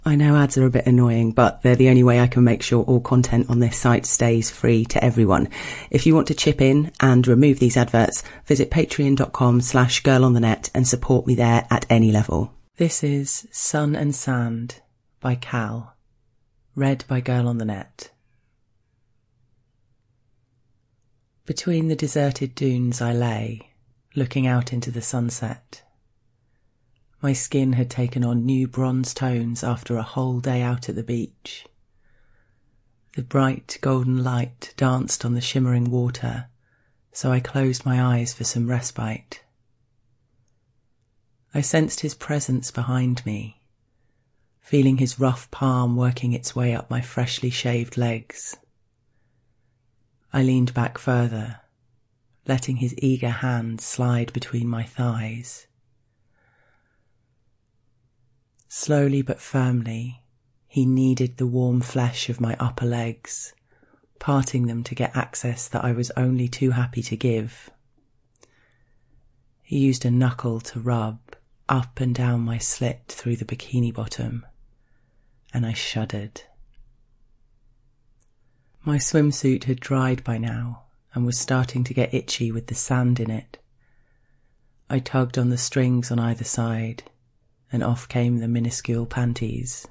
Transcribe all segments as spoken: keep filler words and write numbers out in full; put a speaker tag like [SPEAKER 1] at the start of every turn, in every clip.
[SPEAKER 1] I know ads are a bit annoying, but they're the only way I can make sure all content on this site stays free to everyone. If you want to chip in and remove these adverts, visit patreon.com slash girlonthenet and support me there at any level. This is Sun and Sand by Cal, read by Girl on the Net. Between the deserted dunes I lay, looking out into the sunset. My skin had taken on new bronze tones after a whole day out at the beach. The bright golden light danced on the shimmering water, so I closed my eyes for some respite. I sensed his presence behind me, feeling his rough palm working its way up my freshly shaved legs. I leaned back further, letting his eager hand slide between my thighs. Slowly but firmly, he kneaded the warm flesh of my upper legs, parting them to get access that I was only too happy to give. He used a knuckle to rub up and down my slit through the bikini bottom, and I shuddered. My swimsuit had dried by now and was starting to get itchy with the sand in it. I tugged on the strings on either side, and off came the minuscule panties.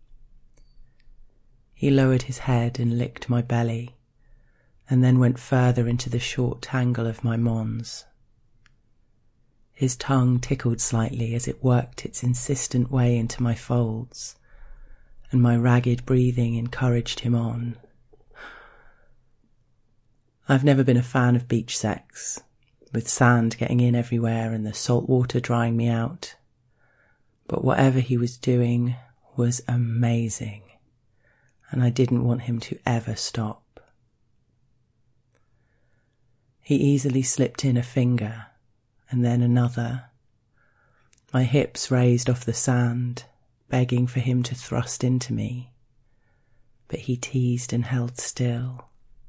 [SPEAKER 1] He lowered his head and licked my belly, and then went further into the short tangle of my mons. His tongue tickled slightly as it worked its insistent way into my folds, and my ragged breathing encouraged him on. I've never been a fan of beach sex, with sand getting in everywhere and the salt water drying me out. But whatever he was doing was amazing, and I didn't want him to ever stop. He easily slipped in a finger, and then another. My hips raised off the sand, begging for him to thrust into me, but he teased and held still.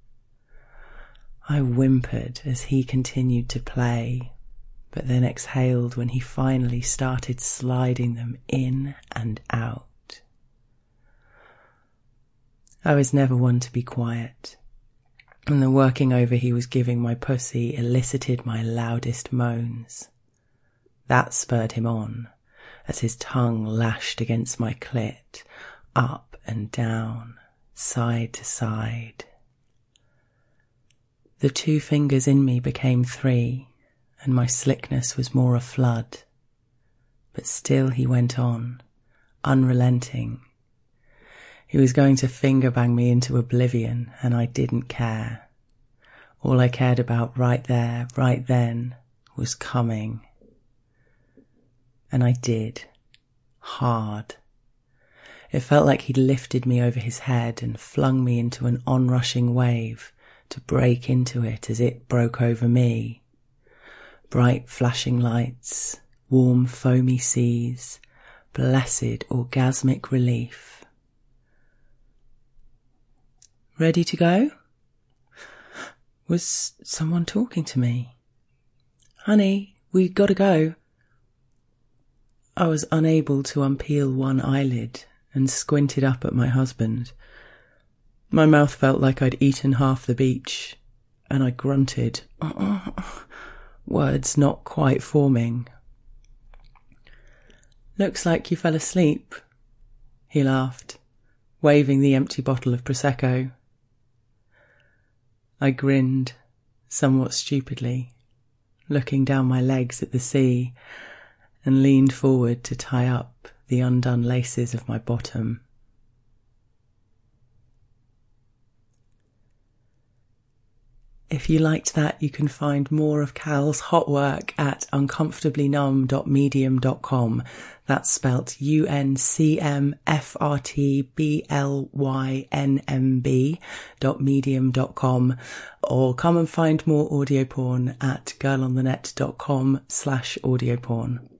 [SPEAKER 1] I whimpered as he continued to play, but then exhaled when he finally started sliding them in and out. I was never one to be quiet, and the working over he was giving my pussy elicited my loudest moans. That spurred him on, as his tongue lashed against my clit, up and down, side to side. The two fingers in me became three, and my slickness was more a flood. But still he went on, unrelenting. He was going to finger bang me into oblivion, and I didn't care. All I cared about right there, right then, was coming. And I did. Hard. It felt like he'd lifted me over his head and flung me into an onrushing wave to break into it as it broke over me. Bright flashing lights, warm foamy seas, blessed orgasmic relief. Ready to go? Was someone talking to me? Honey, we gotta go. I was unable to unpeel one eyelid and squinted up at my husband. My mouth felt like I'd eaten half the beach, and I grunted. Words not quite forming. Looks like you fell asleep, he laughed, waving the empty bottle of Prosecco. I grinned, somewhat stupidly, looking down my legs at the sea, and leaned forward to tie up the undone laces of my bottom. If you liked that, you can find more of Cal's hot work at uncomfortably numb dot medium dot com. That's spelt U N C M F R T B L Y N M B dot medium dot com, or come and find more audio porn at girlonthenet dot com slash audio porn.